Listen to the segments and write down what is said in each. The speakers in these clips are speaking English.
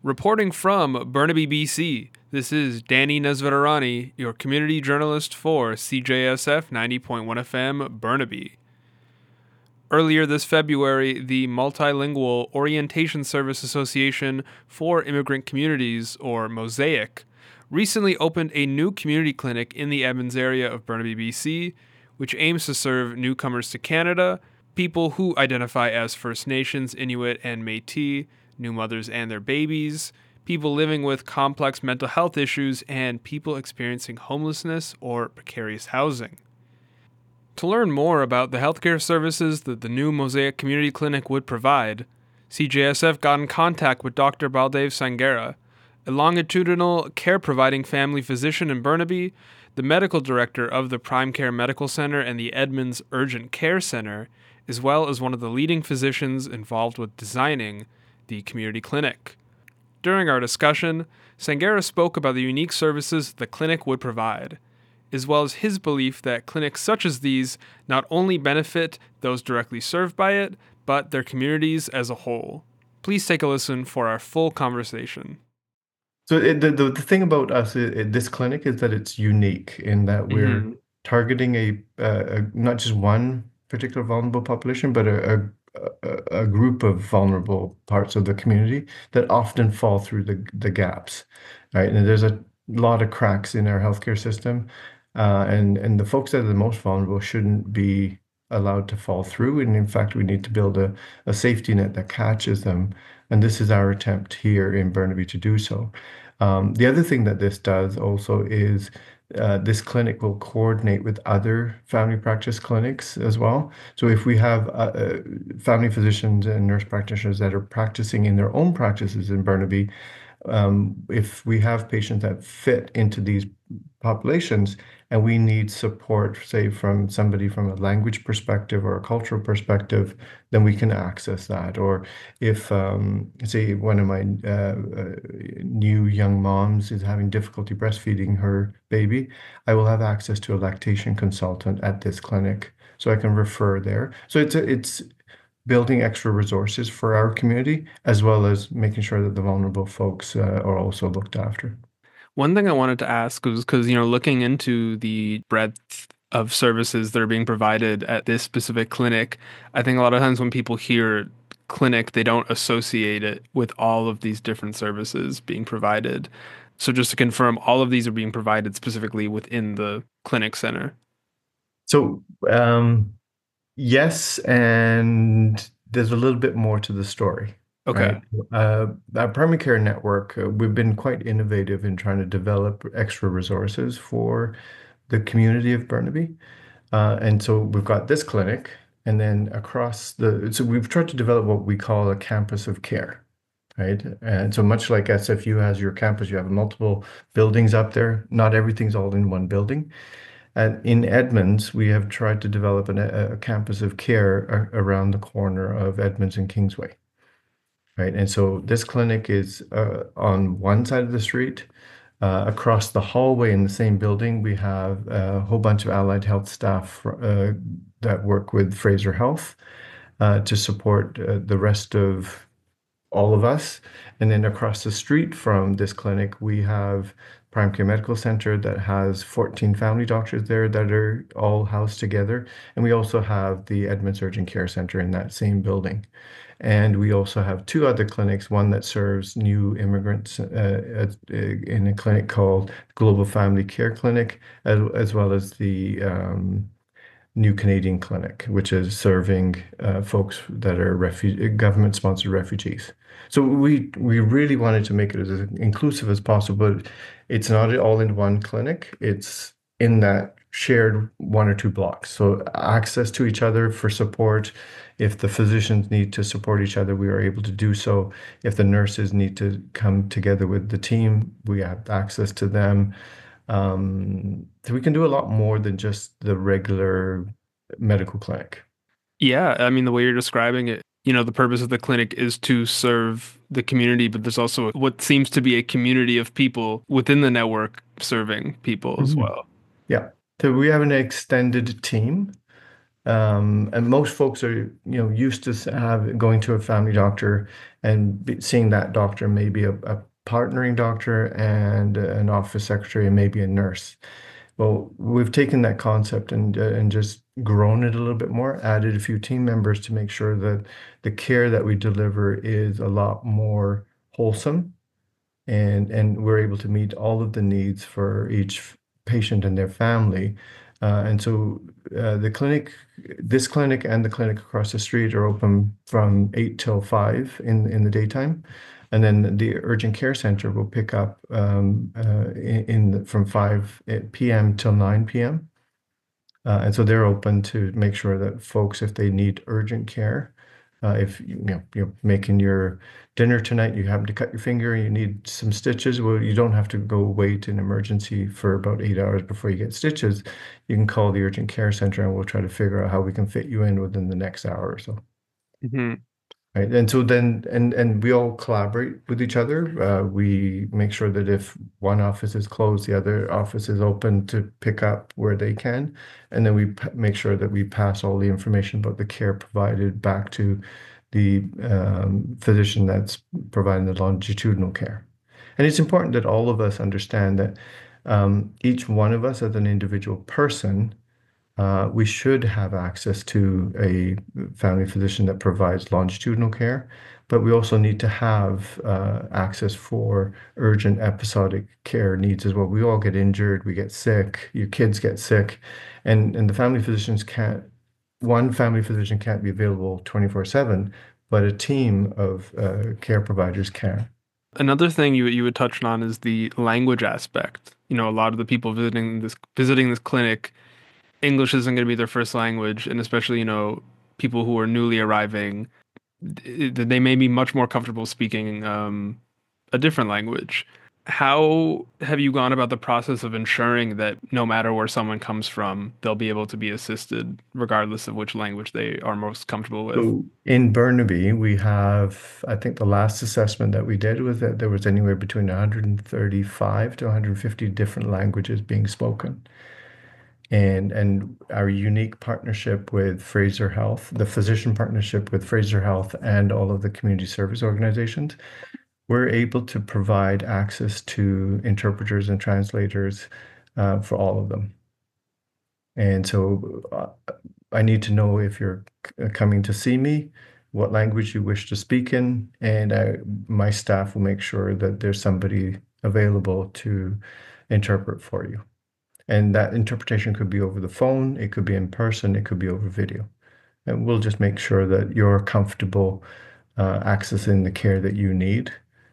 Reporting from Burnaby, BC, this is Danny Nesvetarani, your community journalist for CJSF 90.1 FM Burnaby. Earlier this February, the Multilingual Orientation Service Association for Immigrant Communities, or Mosaic, recently opened a new community clinic in the Edmonds area of Burnaby, BC, which aims to serve newcomers to Canada, people who identify as First Nations, Inuit, and Métis, new mothers and their babies, people living with complex mental health issues, and people experiencing homelessness or precarious housing. To learn more about the healthcare services that the new Mosaic Community Clinic would provide, CJSF got in contact with Dr. Baldev Sangera, a longitudinal care-providing family physician in Burnaby, the medical director of the Prime Care Medical Center and the Edmonds Urgent Care Center, as well as one of the leading physicians involved with designing the community clinic. During our discussion, Sangera spoke about the unique services the clinic would provide, as well as his belief that clinics such as these not only benefit those directly served by it, but their communities as a whole. Please take a listen for our full conversation. So the thing about us, this clinic, is that it's unique in that we're targeting a not just one particular vulnerable population, but a group of vulnerable parts of the community that often fall through the gaps, right? And there's a lot of cracks in our healthcare system, and the folks that are the most vulnerable shouldn't be allowed to fall through. And in fact, we need to build a safety net that catches them. And this is our attempt here in Burnaby to do so. The other thing that this does also is this clinic will coordinate with other family practice clinics as well. So if we have family physicians and nurse practitioners that are practicing in their own practices in Burnaby, if we have patients that fit into these populations and we need support, say from somebody from a language perspective or a cultural perspective, then we can access that. Or if, say, one of my new young moms is having difficulty breastfeeding her baby, I will have access to a lactation consultant at this clinic, so I can refer there. So it's building extra resources for our community, as well as making sure that the vulnerable folks are also looked after. One thing I wanted to ask was because, looking into the breadth of services that are being provided at this specific clinic, I think a lot of times when people hear clinic, they don't associate it with all of these different services being provided. So just to confirm, all of these are being provided specifically within the clinic center. So, yes, and there's a little bit more to the story. Okay. Right. Our primary care network, we've been quite innovative in trying to develop extra resources for the community of Burnaby. And so we've got this clinic, and then so we've tried to develop what we call a campus of care, right? And so much like SFU has your campus, you have multiple buildings up there. Not everything's all in one building. And in Edmonds, we have tried to develop a campus of care around the corner of Edmonds and Kingsway. Right. And so this clinic is on one side of the street. Across the hallway in the same building, we have a whole bunch of allied health staff that work with Fraser Health to support the rest of all of us. And then across the street from this clinic, we have Prime Care Medical Center that has 14 family doctors there that are all housed together. And we also have the Edmonds Urgent Care Center in that same building. And we also have two other clinics, one that serves new immigrants in a clinic called Global Family Care Clinic, as well as the New Canadian Clinic, which is serving folks that are government-sponsored refugees. So we really wanted to make it as inclusive as possible, but it's not all in one clinic. It's in that shared one or two blocks. So access to each other for support. If the physicians need to support each other, we are able to do so. If the nurses need to come together with the team, we have access to them. So we can do a lot more than just the regular medical clinic. Yeah, I mean, the way you're describing it, the purpose of the clinic is to serve the community, but there's also what seems to be a community of people within the network serving people as well. Yeah. So we have an extended team And most folks are, used to have going to a family doctor and seeing that doctor, maybe a partnering doctor and an office secretary and maybe a nurse. Well, we've taken that concept and just grown it a little bit more, added a few team members to make sure that the care that we deliver is a lot more wholesome and we're able to meet all of the needs for each patient and their family. And so the clinic, this clinic and the clinic across the street are open from 8 till 5 in the daytime. And then the urgent care center will pick up from 5 p.m. till 9 p.m. And so they're open to make sure that folks, if they need urgent care, if you're making your dinner tonight, you happen to cut your finger, you need some stitches, well, you don't have to go wait in emergency for about 8 hours before you get stitches. You can call the urgent care center and we'll try to figure out how we can fit you in within the next hour or so. Hmm. Right. And so then, and we all collaborate with each other. We make sure that if one office is closed, the other office is open to pick up where they can. And then we make sure that we pass all the information about the care provided back to the physician that's providing the longitudinal care. And it's important that all of us understand that each one of us as an individual person we should have access to a family physician that provides longitudinal care, but we also need to have access for urgent episodic care needs as well. We all get injured, we get sick, your kids get sick, and the family physicians can't, one family physician can't be available 24/7, but a team of care providers can. Another thing you would touch on is the language aspect. A lot of the people visiting this clinic, English isn't going to be their first language, and especially, people who are newly arriving, they may be much more comfortable speaking a different language. How have you gone about the process of ensuring that no matter where someone comes from, they'll be able to be assisted regardless of which language they are most comfortable with? So in Burnaby, we have, I think the last assessment that we did was that there was anywhere between 135 to 150 different languages being spoken. And our unique partnership with Fraser Health, the physician partnership with Fraser Health and all of the community service organizations, we're able to provide access to interpreters and translators for all of them. And so I need to know if you're coming to see me, what language you wish to speak in, and my staff will make sure that there's somebody available to interpret for you. And that interpretation could be over the phone, it could be in person, it could be over video. And we'll just make sure that you're comfortable accessing the care that you need.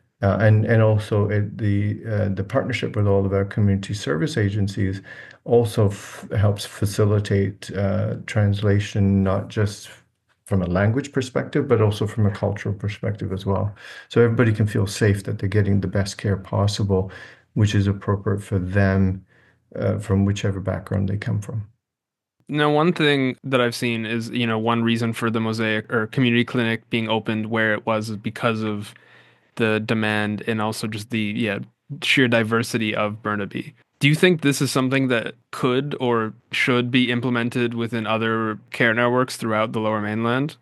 And also the partnership with all of our community service agencies also helps facilitate translation, not just from a language perspective, but also from a cultural perspective as well. So everybody can feel safe that they're getting the best care possible, which is appropriate for them from whichever background they come from. Now, one thing that I've seen is, one reason for the Mosaic or community clinic being opened where it was is because of the demand and also just the sheer diversity of Burnaby. Do you think this is something that could or should be implemented within other care networks throughout the Lower Mainland?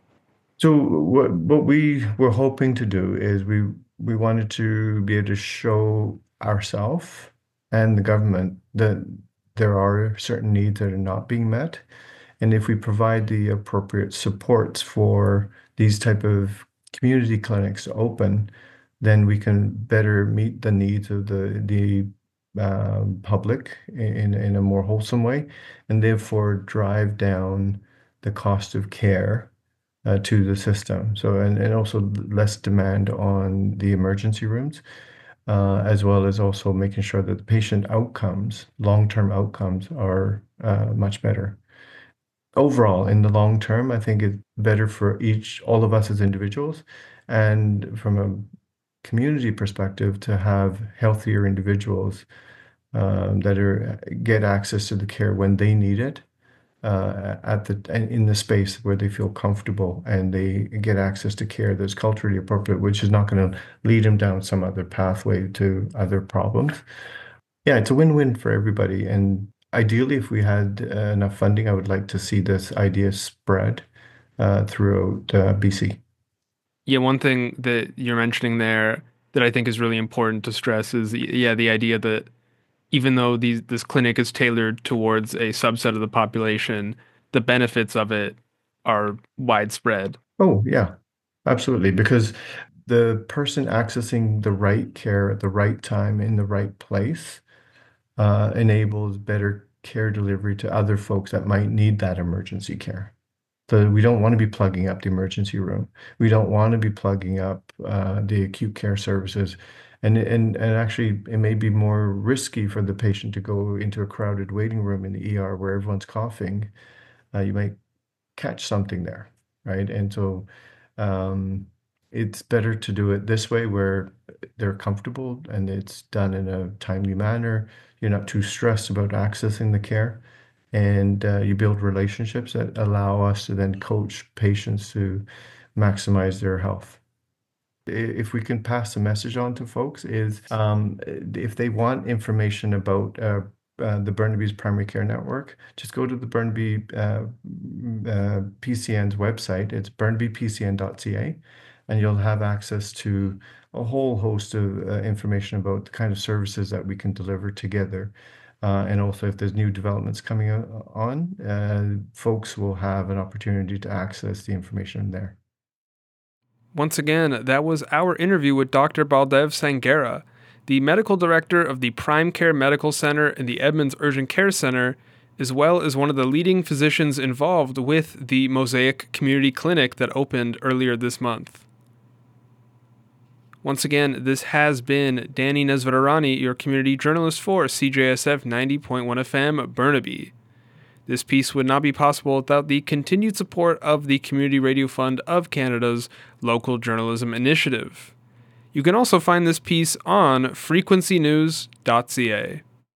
So what we were hoping to do is we wanted to be able to show ourselves and the government that there are certain needs that are not being met. And if we provide the appropriate supports for these type of community clinics to open, then we can better meet the needs of the public in a more wholesome way, and therefore drive down the cost of care to the system. So and also less demand on the emergency rooms, as well as also making sure that the patient outcomes, long-term outcomes, are much better. Overall, in the long term, I think it's better for all of us as individuals, and from a community perspective, to have healthier individuals that get access to the care when they need it in the space where they feel comfortable and they get access to care that's culturally appropriate, which is not going to lead them down some other pathway to other problems. Yeah, it's a win-win for everybody. And Ideally, if we had enough funding, I would like to see this idea spread throughout BC. Yeah, one thing that you're mentioning there that I think is really important to stress is, yeah, the idea that even though this clinic is tailored towards a subset of the population, the benefits of it are widespread. Oh, yeah, absolutely. Because the person accessing the right care at the right time in the right place enables better care delivery to other folks that might need that emergency care. So we don't want to be plugging up the emergency room. We don't want to be plugging up the acute care services. And actually, it may be more risky for the patient to go into a crowded waiting room in the ER where everyone's coughing. You might catch something there, right? And so um, it's better to do it this way where they're comfortable and it's done in a timely manner. You're not too stressed about accessing the care, and you build relationships that allow us to then coach patients to maximize their health. If we can pass the message on to folks is if they want information about the Burnaby's Primary Care Network, just go to the Burnaby PCN's website. It's burnabypcn.ca, and you'll have access to a whole host of information about the kind of services that we can deliver together. And also, if there's new developments coming on, folks will have an opportunity to access the information there. Once again, that was our interview with Dr. Baldev Sanghera, the medical director of the Prime Care Medical Center and the Edmonds Urgent Care Center, as well as one of the leading physicians involved with the Mosaic Community Clinic that opened earlier this month. Once again, this has been Danny Nesvatarani, your community journalist for CJSF 90.1 FM Burnaby. This piece would not be possible without the continued support of the Community Radio Fund of Canada's Local Journalism Initiative. You can also find this piece on frequencynews.ca.